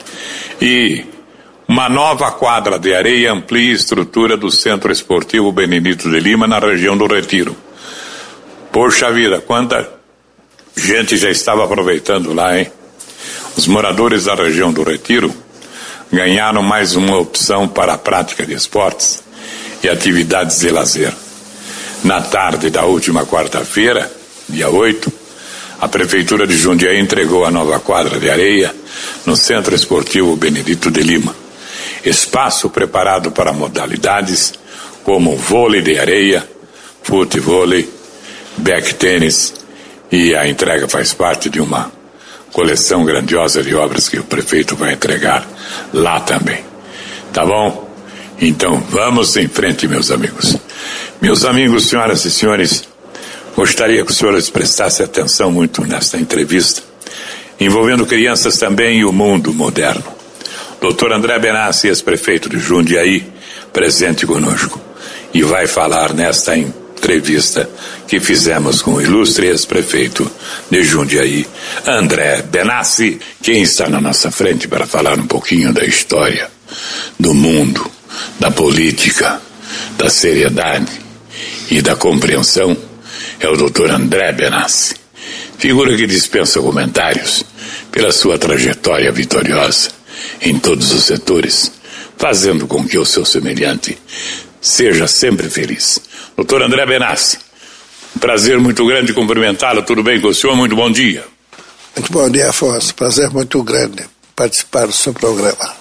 A: E uma nova quadra de areia amplia a estrutura do Centro Esportivo Benedito de Lima na região do Retiro. Poxa vida, quanta gente já estava aproveitando lá, hein? Os moradores da região do Retiro ganharam mais uma opção para a prática de esportes e atividades de lazer. Na tarde da última quarta-feira, dia oito, a Prefeitura de Jundiaí entregou a nova quadra de areia no Centro Esportivo Benedito de Lima. Espaço preparado para modalidades como vôlei de areia, futevôlei, beach tênis, e a entrega faz parte de uma coleção grandiosa de obras que o prefeito vai entregar lá também. Tá bom? Então vamos em frente, meus amigos. Meus amigos, senhoras e senhores, gostaria que os senhores prestassem atenção muito nesta entrevista, envolvendo crianças também e o mundo moderno. doutor André Benassi, ex-prefeito de Jundiaí, presente conosco, e vai falar nesta entrevista que fizemos com o ilustre ex-prefeito de Jundiaí, André Benassi, quem está na nossa frente para falar um pouquinho da história, do mundo, da política, da seriedade e da compreensão, é o doutor André Benassi, figura que dispensa comentários pela sua trajetória vitoriosa em todos os setores, fazendo com que o seu semelhante seja sempre feliz. doutor André Benassi, um prazer muito grande cumprimentá-lo. Tudo bem com o senhor? Muito bom dia.
E: Muito bom dia, Afonso. Prazer muito grande participar do seu programa.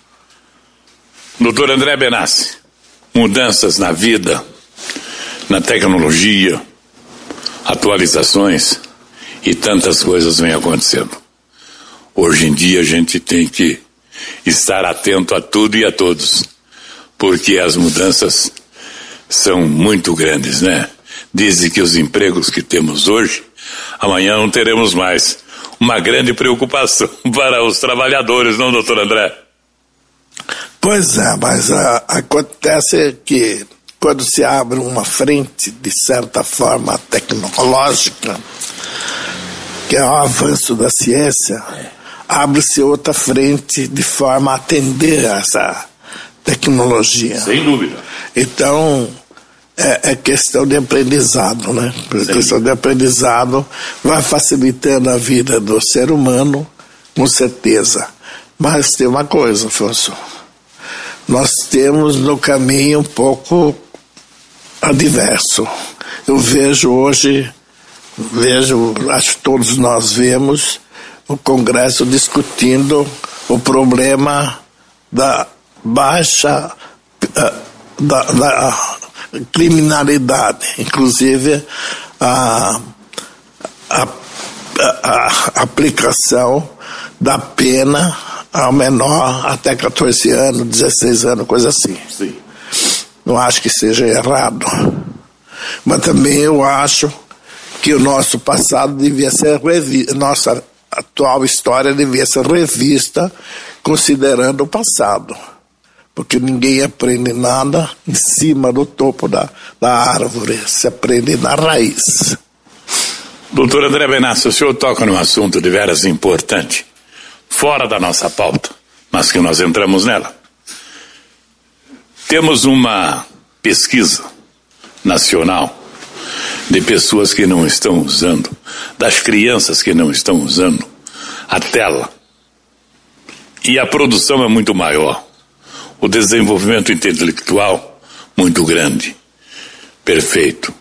A: doutor André Benassi, mudanças na vida, na tecnologia, atualizações e tantas coisas vêm acontecendo. Hoje em dia a gente tem que estar atento a tudo e a todos, porque as mudanças são muito grandes, né? Dizem que os empregos que temos hoje, amanhã não teremos mais. Uma grande preocupação para os trabalhadores, não, doutor André?
E: Pois é, mas a, acontece que quando se abre uma frente, de certa forma, tecnológica, que é o avanço da ciência, abre-se outra frente de forma a atender a essa tecnologia.
A: Sem dúvida.
E: Então, é, é questão de aprendizado, né? Sem questão dúvida. de aprendizado vai facilitando a vida do ser humano, com certeza. Mas tem uma coisa, Afonso. Nós temos no caminho um pouco adverso. Eu vejo hoje, vejo, acho que todos nós vemos, o Congresso discutindo o problema da baixa da, da criminalidade, inclusive a, a, a, a aplicação da pena ao menor até catorze anos, dezesseis anos, coisa assim.
A: Sim.
E: Não acho que seja errado, Mas também eu acho que o nosso passado devia ser revisto, nossa atual história devia ser revista considerando o passado. Porque ninguém aprende nada em cima do topo da, da árvore, se aprende na raiz.
A: Doutor André Benassi, o senhor toca num assunto de veras importante, fora da nossa pauta, mas que nós entramos nela. Temos uma pesquisa nacional de pessoas que não estão usando, das crianças que não estão usando a tela. E a produção é muito maior. O desenvolvimento intelectual muito grande. Perfeito.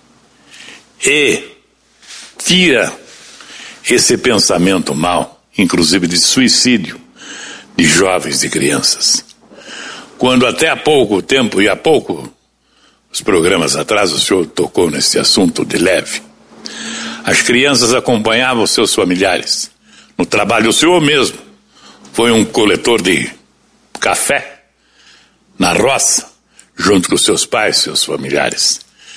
A: E tira esse pensamento mal, inclusive de suicídio, de jovens e crianças. Quando até há pouco tempo, e há pouco, os programas atrás, o senhor tocou nesse assunto de leve, as crianças acompanhavam seus familiares no trabalho. O senhor mesmo foi um coletor de café na roça, junto com seus pais, seus familiares.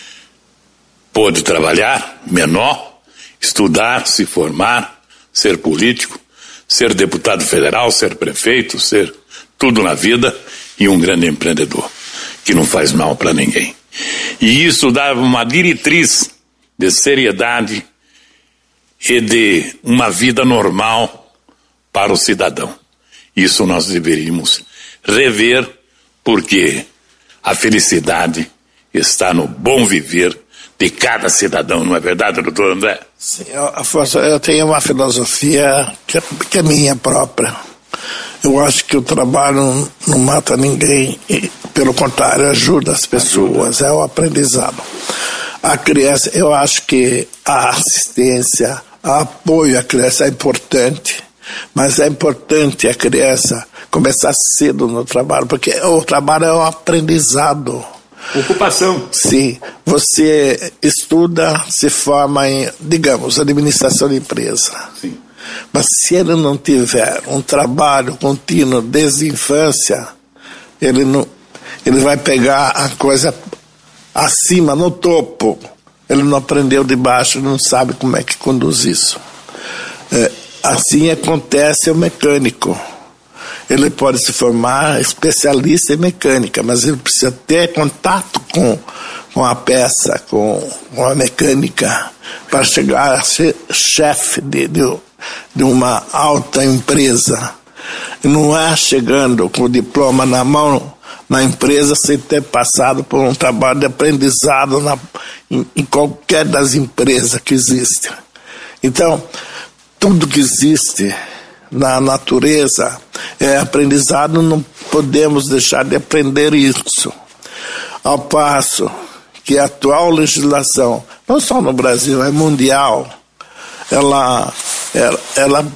A: Pôde trabalhar, menor, estudar, se formar, ser político, ser deputado federal, ser prefeito, ser tudo na vida, e um grande empreendedor, que não faz mal para ninguém. E isso dava uma diretriz de seriedade e de uma vida normal para o cidadão. Isso nós deveríamos rever, porque a felicidade está no bom viver de cada cidadão, não é verdade, doutor André?
E: Sim, Afonso, eu tenho uma filosofia que é, que é minha própria. Eu acho que o trabalho não mata ninguém, e, pelo contrário, ajuda as pessoas, ajuda. É o aprendizado. A criança, eu acho que a assistência, o apoio à criança é importante, mas é importante a criança começar cedo no trabalho, porque o trabalho é um aprendizado.
A: Ocupação.
E: Sim, você estuda, se forma em, digamos, administração de empresa.
A: Sim.
E: Mas se ele não tiver um trabalho contínuo desde a infância, ele, não, ele vai pegar a coisa acima, no topo. Ele não aprendeu de baixo, não sabe como é que conduz isso. É, assim acontece o mecânico. Ele pode se formar especialista em mecânica, mas ele precisa ter contato com, com a peça, com, com a mecânica, para chegar a ser chefe de, de, de uma alta empresa. E não é chegando com o diploma na mão na empresa sem ter passado por um trabalho de aprendizado na, em, em qualquer das empresas que existem. Então, tudo que existe na natureza é aprendizado, não podemos deixar de aprender isso. Ao passo que a atual legislação, não só no Brasil, é mundial, ela, ela, ela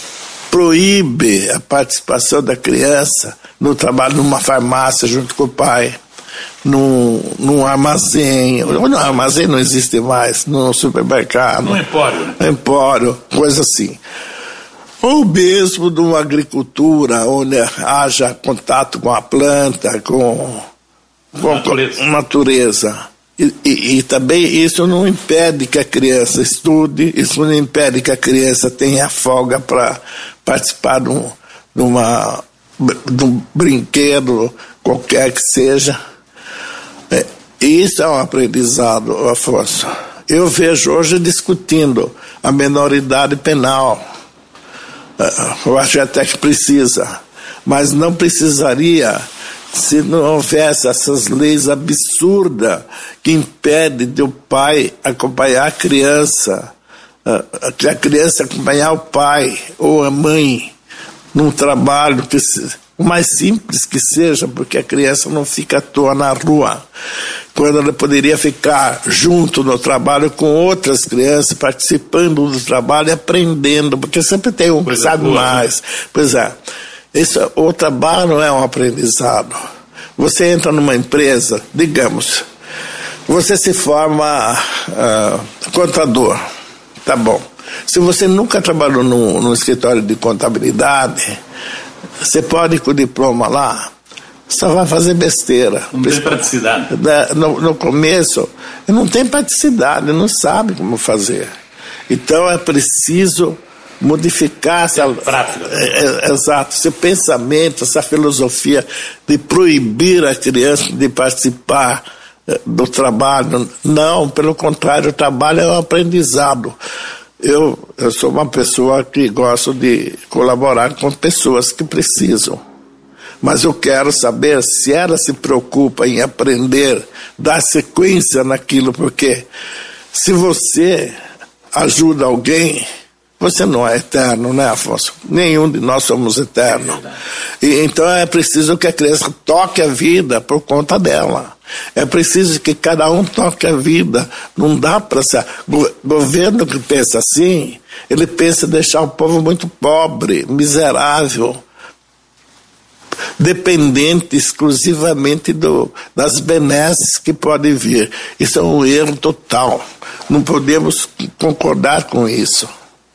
E: proíbe a participação da criança no trabalho numa farmácia junto com o pai, num, num armazém, no armazém não existe mais, no supermercado,
A: no empório,
E: no empório, coisa assim. Ou mesmo de uma agricultura onde haja contato com a planta, com, com natureza. natureza. E, e, e também isso não impede que a criança estude, isso não impede que a criança tenha folga para participar de, um, de, uma, de um brinquedo, qualquer que seja. É, isso é um aprendizado, Afonso. Eu vejo hoje discutindo a menoridade penal. Eu acho até que precisa, mas não precisaria se não houvesse essas leis absurdas que impedem de o pai acompanhar a criança, que a criança acompanhar o pai ou a mãe num trabalho que o mais simples que seja, porque a criança não fica à toa na rua, quando ela poderia ficar junto no trabalho com outras crianças, participando do trabalho e aprendendo, porque sempre tem um que sabe mais. Pois é, isso, o trabalho é um aprendizado. Você entra numa empresa, digamos, você se forma uh, contador, tá bom. Se você nunca trabalhou no, no escritório de contabilidade, você pode ir com o diploma lá, só vai fazer besteira.
A: Não tem praticidade.
E: No, no começo, não tem praticidade, não sabe como fazer. Então é preciso modificar essa
A: prática.
E: É, é, exato, esse pensamento, essa filosofia de proibir a criança de participar do trabalho. Não, pelo contrário, o trabalho é um aprendizado. Eu, eu sou uma pessoa que gosto de colaborar com pessoas que precisam. Mas eu quero saber se ela se preocupa em aprender, dar sequência naquilo, porque se você ajuda alguém, você não é eterno, né, Afonso? Nenhum de nós somos eternos. E, então é preciso que a criança toque a vida por conta dela. É preciso que cada um toque a vida. Não dá para ser. O governo que pensa assim, ele pensa em deixar o povo muito pobre, miserável, dependente exclusivamente do, das benesses que podem vir. Isso é um erro total. Não podemos concordar com isso.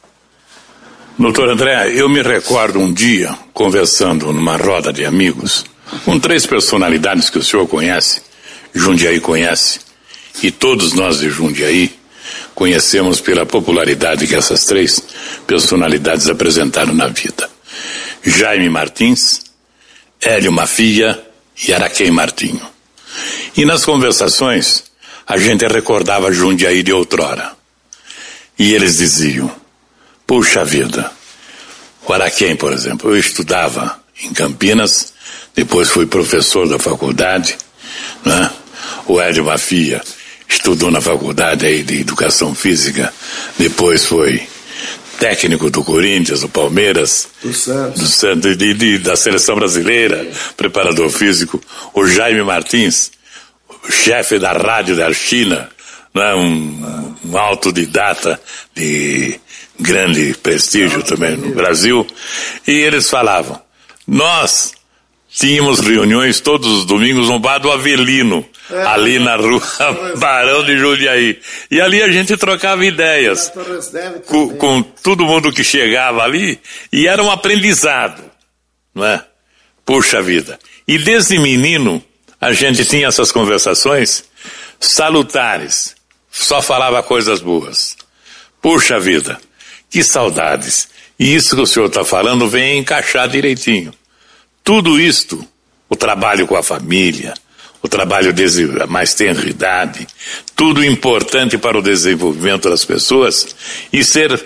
A: Doutor André, eu me recordo um dia, conversando numa roda de amigos, com três personalidades que o senhor conhece, Jundiaí conhece, e todos nós de Jundiaí conhecemos pela popularidade que essas três personalidades apresentaram na vida. Jaime Martins, Hélio Mafia e Araquém Martinho. E nas conversações, a gente recordava Jundiaí de outrora. E eles diziam: puxa vida, o Araquém, por exemplo, eu estudava em Campinas, depois fui professor da faculdade, né? O Hélio Mafia estudou na faculdade aí de Educação Física, depois foi técnico do Corinthians, do Palmeiras,
E: do Santos,
A: do Santos de, de, da Seleção Brasileira, preparador físico. O Jaime Martins, chefe da rádio da China, né? um, um autodidata de grande prestígio também no Brasil, e eles falavam: nós tínhamos reuniões todos os domingos no bar do Avelino, é, ali na rua Barão de Jundiaí, e ali a gente trocava ideias com, com todo mundo que chegava ali, e era um aprendizado, não é? Puxa vida. E desde menino a gente tinha essas conversações salutares, só falava coisas boas. Puxa vida, que saudades. E isso que o senhor está falando vem encaixar direitinho. Tudo isto, o trabalho com a família, o trabalho desde a mais tenra idade, tudo importante para o desenvolvimento das pessoas e ser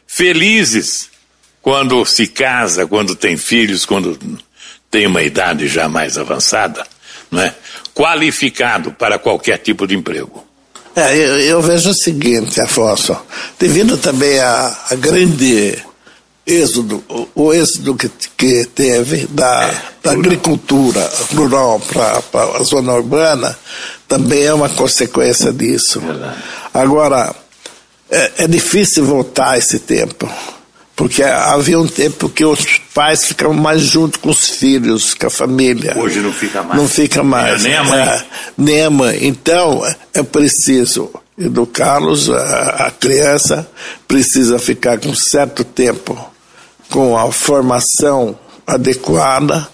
A: felizes quando se casa, quando tem filhos, quando tem uma idade já mais avançada, não é? Qualificado para qualquer tipo de emprego.
E: É, eu, eu vejo o seguinte, Afonso, devido também a, a grande êxodo, o, o êxodo que, que teve da, é, da agricultura rural para a zona urbana, também é uma consequência disso. Verdade. Agora, é, é difícil voltar a esse tempo, porque havia um tempo que os pais ficavam mais junto com os filhos, com a família.
A: Hoje não fica mais.
E: Não fica mais.
A: Nem a mãe.
E: É, nem a mãe. Então, é preciso educá-los, a, a criança precisa ficar com certo tempo com a formação adequada,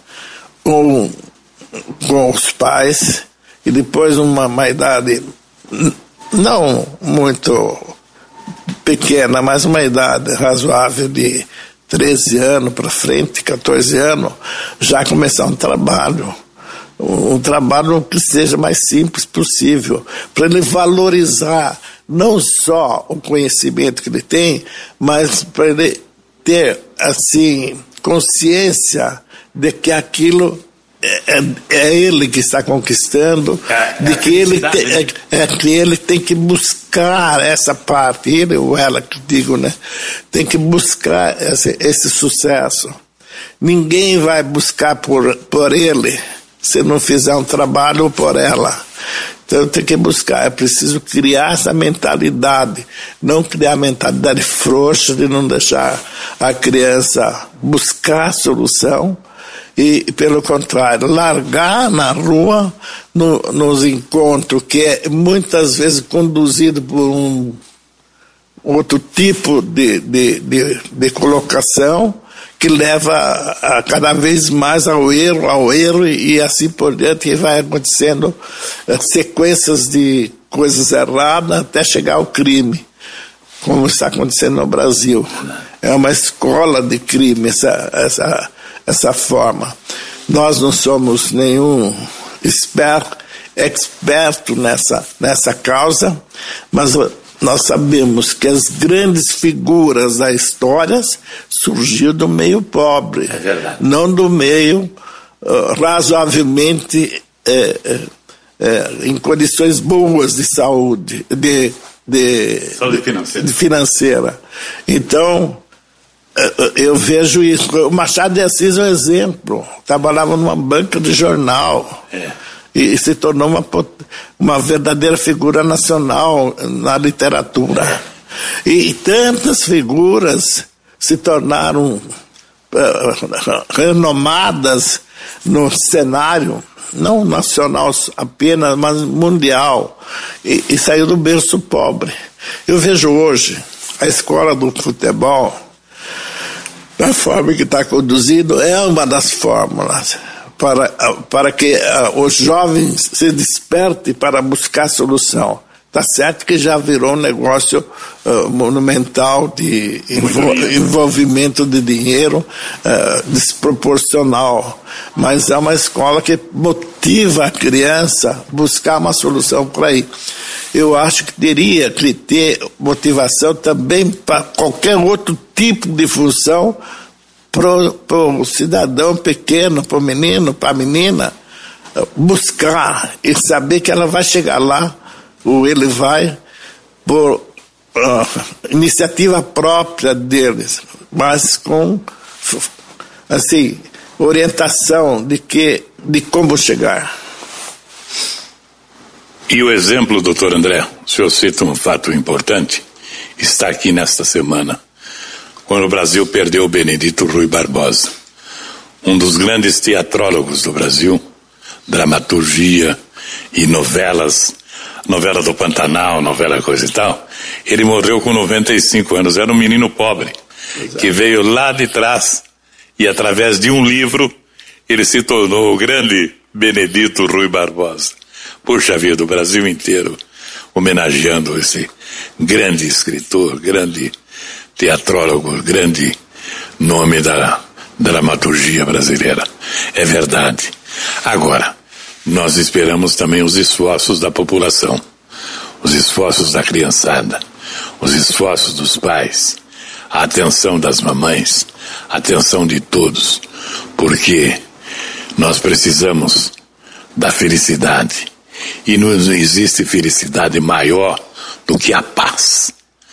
E: com, com os pais, e depois uma, uma idade não muito pequena, mas uma idade razoável de treze anos para frente, catorze anos, já começar um trabalho, um, um trabalho que seja mais simples possível, para ele valorizar não só o conhecimento que ele tem, mas para ele ter, assim, consciência de que aquilo é, é, é ele que está conquistando, é, de que ele, te, é, é que ele tem que buscar essa parte, ele ou ela, que digo, né? Tem que buscar esse, esse sucesso. Ninguém vai buscar por, por ele se não fizer um trabalho por ela. Então tem que buscar, é preciso criar essa mentalidade, não criar a mentalidade frouxa de não deixar a criança buscar a solução e, pelo contrário, largar na rua, no, nos encontros, que é muitas vezes conduzido por um outro tipo de, de, de, de colocação, que leva a, a cada vez mais ao erro, ao erro e, e assim por diante, e vai acontecendo uh, sequências de coisas erradas até chegar ao crime, como está acontecendo no Brasil. É uma escola de crime essa, essa, essa forma. Nós não somos nenhum experto, experto nessa, nessa causa, mas nós sabemos que as grandes figuras da história surgiram do meio pobre,
A: é verdade.
E: Não do meio uh, razoavelmente é, é, é, em condições boas de saúde, de, de,
A: saúde financeira.
E: de financeira. Então, eu vejo isso. O Machado de Assis é um exemplo. Trabalhava numa banca de jornal. É. E se tornou uma, uma verdadeira figura nacional na literatura. É. E tantas figuras se tornaram uh, renomadas no cenário, não nacional apenas, mas mundial. E, e saiu do berço pobre. Eu vejo hoje a escola do futebol, da forma que está conduzido, é uma das fórmulas para, para que uh, os jovens se despertem para buscar solução. Está certo que já virou um negócio uh, monumental de envol- envolvimento de dinheiro uh, desproporcional, mas é uma escola que motiva a criança a buscar uma solução para ir. Eu acho que teria que ter motivação também para qualquer outro tipo de função para o cidadão pequeno, para o menino, para a menina, buscar e saber que ela vai chegar lá, ou ele vai por uh, iniciativa própria deles, mas com assim, orientação de, que, de como chegar.
A: E o exemplo, doutor André, o senhor cita um fato importante, está aqui nesta semana, quando o Brasil perdeu o Benedito Rui Barbosa, um dos grandes teatrólogos do Brasil, dramaturgia e novelas, novela do Pantanal, novela coisa e tal. Ele morreu com noventa e cinco anos, era um menino pobre, exato, que veio lá de trás e através de um livro ele se tornou o grande Benedito Rui Barbosa. Puxa vida, o Brasil inteiro homenageando esse grande escritor, grande teatrólogo, grande nome da dramaturgia brasileira. É verdade. Agora, nós esperamos também os esforços da população, os esforços da criançada, os esforços dos pais, a atenção das mamães, a atenção de todos, porque nós precisamos da felicidade. E não existe felicidade maior do que a paz.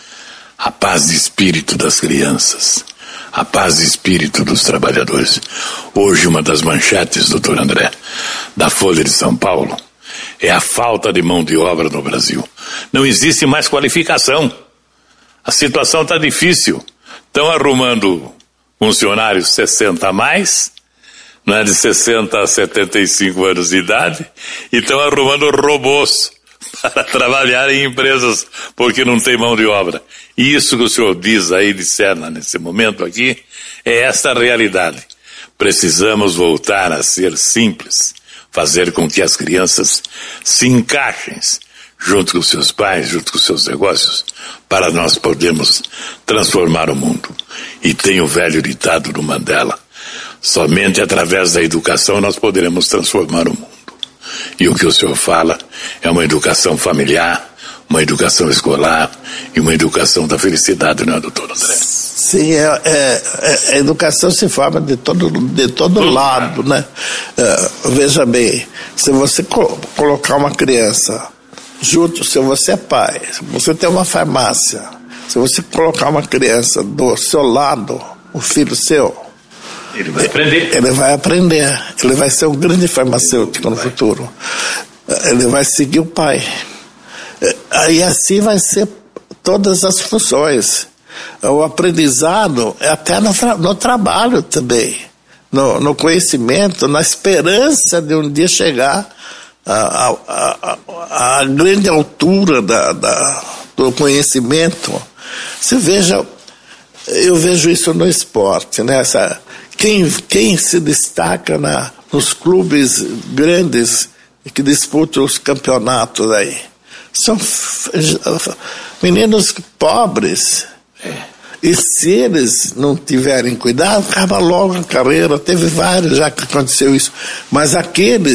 A: A paz de espírito das crianças, a paz de espírito dos trabalhadores. Hoje uma das manchetes, doutor André, da Folha de São Paulo, é a falta de mão de obra no Brasil. Não existe mais qualificação. A situação está difícil. Estão arrumando funcionários sessenta a mais, não é, de sessenta a setenta e cinco anos de idade, e estão arrumando robôs para trabalhar em empresas porque não tem mão de obra. E isso que o senhor diz aí, discerna nesse momento aqui, é essa realidade. Precisamos voltar a ser simples, fazer com que as crianças se encaixem junto com seus pais, junto com seus negócios, para nós podermos transformar o mundo. E tem o velho ditado do Mandela: somente através da educação nós poderemos transformar o mundo. E o que o senhor fala é uma educação familiar, uma educação escolar e uma educação da felicidade, não é, doutor André?
E: Sim, é, é, a educação se forma de todo, de todo lado, né? É, veja bem, se você co- colocar uma criança junto, se você é pai, se você tem uma farmácia, se você colocar uma criança do seu lado, o filho seu,
A: ele vai aprender.
E: Ele vai aprender. Ele vai ser um grande farmacêutico no futuro. Ele vai seguir o pai. Aí assim vai ser todas as funções. O aprendizado é até no, tra- no trabalho também. No, no conhecimento, na esperança de um dia chegar à, à, à, à grande altura da, da, do conhecimento. Você veja, eu vejo isso no esporte, né? Essa, quem, quem se destaca na, nos clubes grandes que disputam os campeonatos aí são meninos pobres. É. E se eles não tiverem cuidado, acaba logo a carreira. Teve vários já que aconteceu isso. Mas aqueles